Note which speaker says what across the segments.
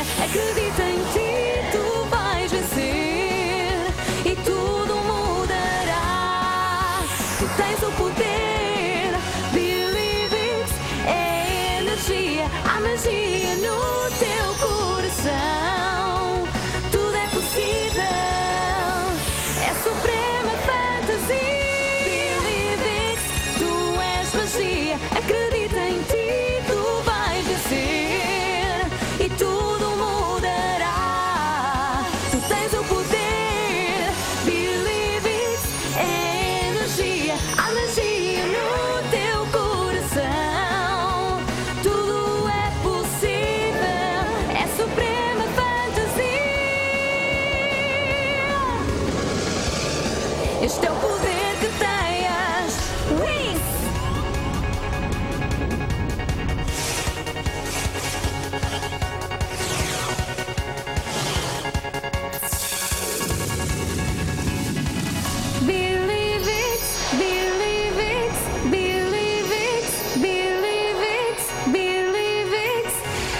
Speaker 1: magia, acredita em ti, tu vais vencer e tudo mudará. Tu tens o poder, believe it, é energia, a magia no teu coração. Tudo é possível, é suprema fantasia. Believe it, tu és magia, acredita em ti, tu vais vencer e tudo mudará. Tu tens o poder, believe it, é energia, a magia no teu coração. Tudo é possível, é suprema fantasia. Este é o poder que tens. Wings! Believe it, believe it, believe it, believe it, believe it.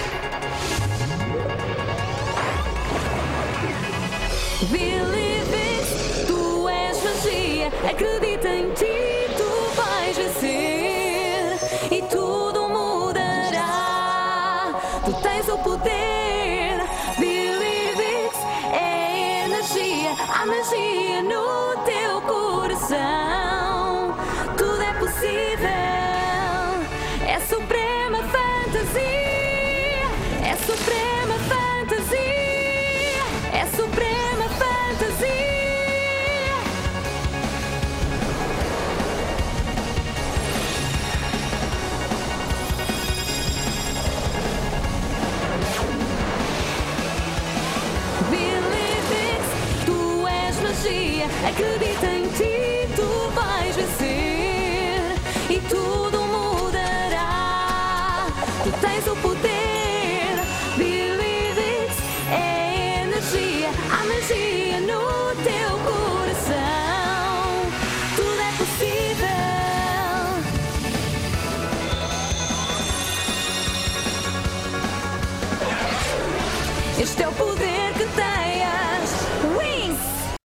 Speaker 1: Believe it, tu és magia, acredita em ti, tu vais vencer e tudo mudará. Tu tens o poder, believe it, é energia, a magia no teu coração. Tudo é possível, é suprema fantasia, é suprema fantasia, é suprema fantasia. Believe it, tu és magia, acredita em ti,